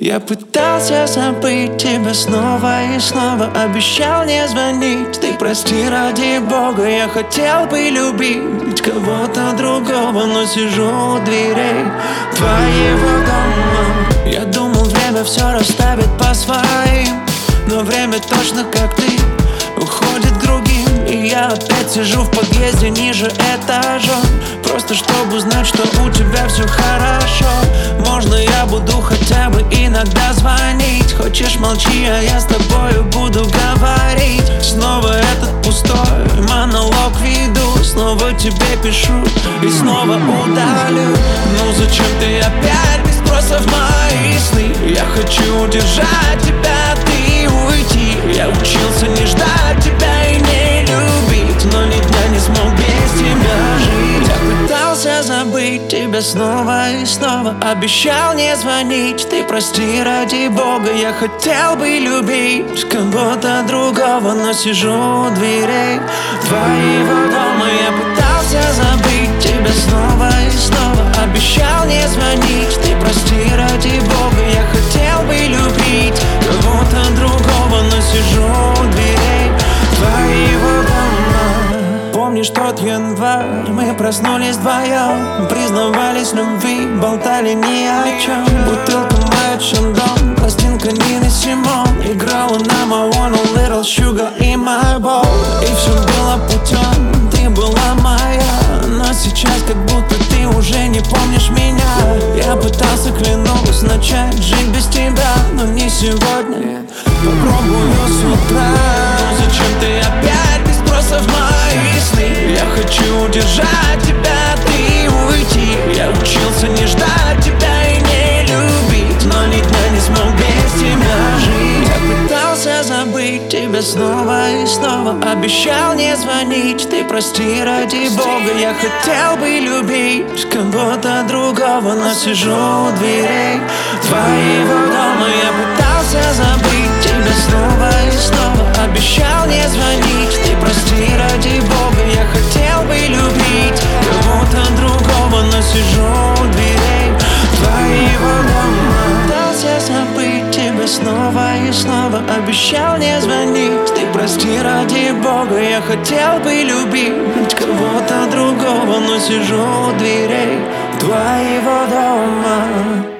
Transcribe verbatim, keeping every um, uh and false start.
Я пытался забыть тебя снова и снова, обещал не звонить. Ты прости, ради Бога, я хотел бы любить кого-то другого, но сижу у дверей твоего дома. Я думал, время все расставит по своим, но время точно как ты уходит к другим. И я опять сижу в подъезде ниже этажом, просто чтобы узнать, что у тебя все хорошо. Можно я буду хотя бы иногда звонить? Хочешь, молчи, а я с тобою буду говорить. Снова этот пустой монолог веду, снова тебе пишу и снова удалю. Ну зачем ты опять без спроса в мои сны? Я хочу удержать тебя, ты уйти. Я учился не ждать тебя и не любить, но ни дня не смог без тебя жить. Я пытался забыть тебя снова и снова, обещал не звонить. Ты прости, ради Бога, я хотел бы любить кого-то другого, но сижу у дверей твоего дома. Я пытался забыть тебя снова и снова, обещал не звонить. Ты прости, ради Бога, я хотел бы любить кого-то другого, но сижу у дверей твоего дома. Помнишь тот январь, мы проснулись вдвоем, признавались в любви, болтали ни о чем. Бутылка моя Шандон, пластинка Нины Симон, играла нам I want a little sugar in my bowl. И все было путем, ты была моя, но сейчас как будто ты уже не помнишь меня. Я пытался, клянусь, начать жить без тебя, но не сегодня, попробую с утра. Но зачем ты опять без спроса в мои сны? Я хочу удержать тебя, ты уйти. Я учился не ждать тебя и не любить, но ни дня не смог без тебя жить. Я пытался забыть тебя снова и снова, обещал не звонить. Ты прости, ради Бога, я хотел бы любить кого-то другого, но сижу у дверей твоего дома. Я пытался забыть тебя снова и снова, обещал не звонить. Ты прости, ради Бога, я хотел бы любить кого-то другого, но сижу у дверей твоего дома. Пытался забыть тебя снова и снова, обещал не звонить. Ты прости, ради Бога, я хотел бы любить кого-то другого, но сижу у дверей твоего дома.